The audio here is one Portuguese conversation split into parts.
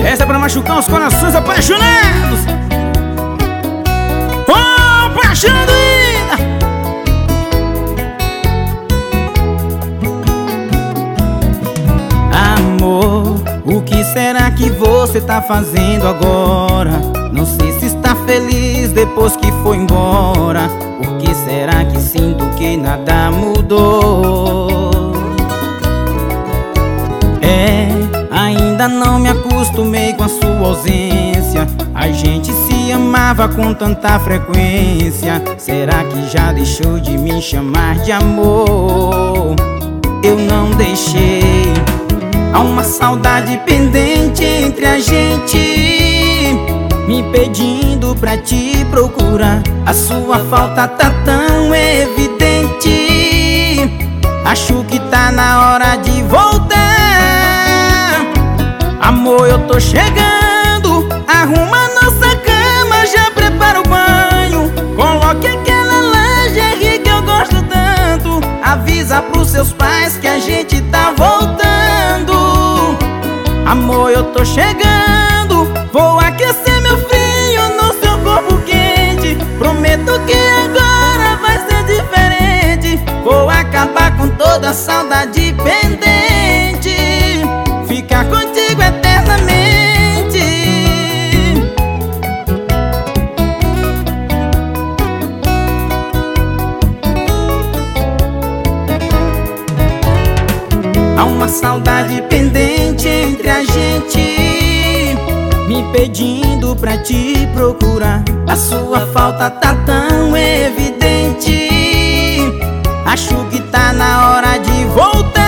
Essa é pra machucar os corações apaixonados. Oh, paixão doida. Amor, o que será que você tá fazendo agora? Não sei se está feliz depois que foi embora. Por que será que sinto que nada mudou? Ainda não me acostumei com a sua ausência. A gente se amava com tanta frequência. Será que já deixou de me chamar de amor? Eu não deixei. Há uma saudade pendente entre a gente, me pedindo pra te procurar. A sua falta tá tão evidente. Acho que tá na hora de voltar. Amor, eu tô chegando. Arruma nossa cama, já prepara o banho. Coloque aquela lingerie que eu gosto tanto. Avisa pros seus pais que a gente tá voltando. Amor, eu tô chegando. Vou aquecer meu frio no seu corpo quente. Prometo que agora vai ser diferente. Vou acabar com toda a saudade pendente. Ficar contigo eternamente. Há uma saudade pendente entre a gente, me pedindo pra te procurar. A sua falta tá tão evidente. Acho que tá na hora de voltar.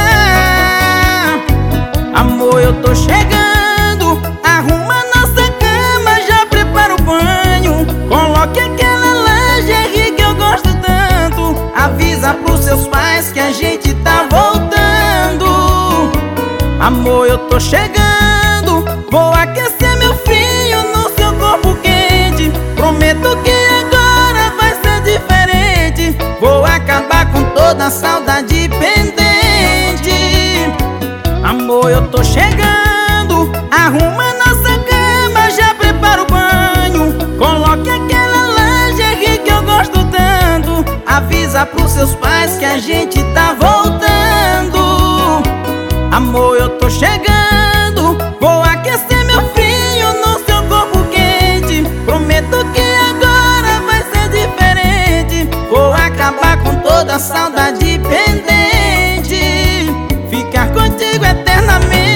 Amor, eu tô chegando. Arruma nossa cama, já prepara o banho. Coloque aquela lingerie que eu gosto tanto. Avisa pros seus pais que a gente tá voltando. Amor, eu tô chegando. Vou aquecer meu frio no seu corpo quente. Prometo que agora vai ser diferente. Vou acabar com toda a saudade pendente. Amor, eu tô chegando. Arruma nossa cama, já prepara o banho. Coloque aquela lingerie que eu gosto tanto. Avisa pros seus pais que a gente tá voltando. Amor, eu tô chegando. Vou aquecer meu frio no seu corpo quente. Prometo que agora vai ser diferente. Vou acabar com toda a saudade pendente. Ficar contigo eternamente.